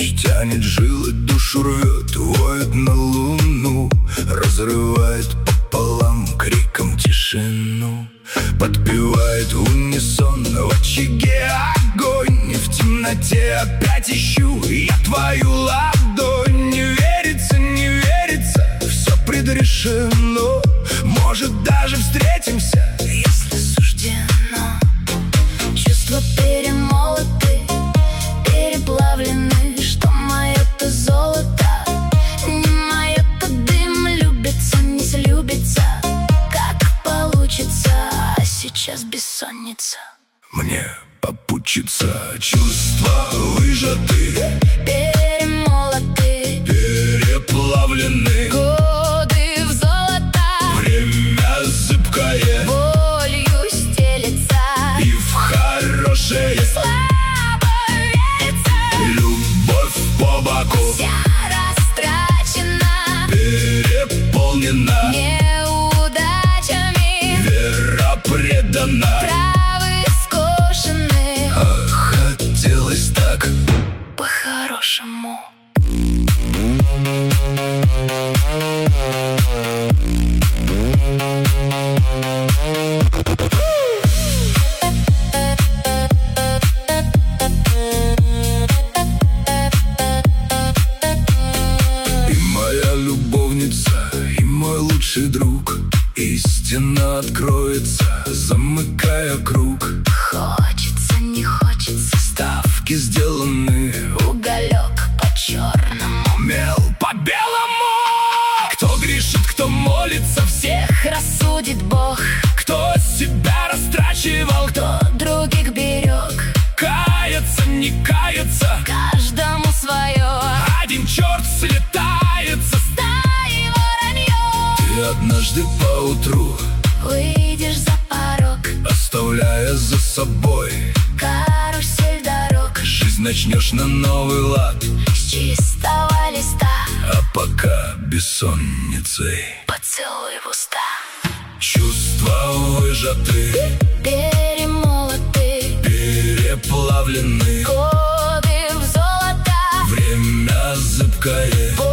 Ночь тянет жилы, душу рвет, воет на луну, разрывает пополам криком тишину. Подпевает в унисон, в очаге огонь, и в темноте опять ищу я твою ладонь. Не верится, не верится, все предрешено. Может, даже встретимся, если суждено. Чувства перемолоты, переплавлены. Что мое-то золото, не мое-то дым. Любится, не слюбится, как получится. А сейчас бессонница. Мне попутчица, чувства выжаты, перемолоты, переплавлены. годы в золото, Время зыбкое, болью стелется, и в хорошее слабо верится. Любовь по боку Вся растрачена, переполнена, неудачами, вера предана. травы скошены, А хотелось так по-хорошему. И моя любовница, и мой лучший друг. Истина откроется, замыкая круг. Хочется, не хочется, Ставки сделаны, уголек по-черному. мел по белому. Кто грешит, кто молится, всех Рассудит Бог, кто себя растрачивал, кто других берег. кается, не кается. Каждому свое, Один черт слетается. стаи воронье. Ты однажды поутру, Выйдешь за порог, оставляя за собой, карусель дорог. жизнь начнешь на новый лад. С чистого листа А пока бессонницей поцелуй в уста. чувства выжаты, Перемолоты, переплавлены. годы в золото, Время зыбкое,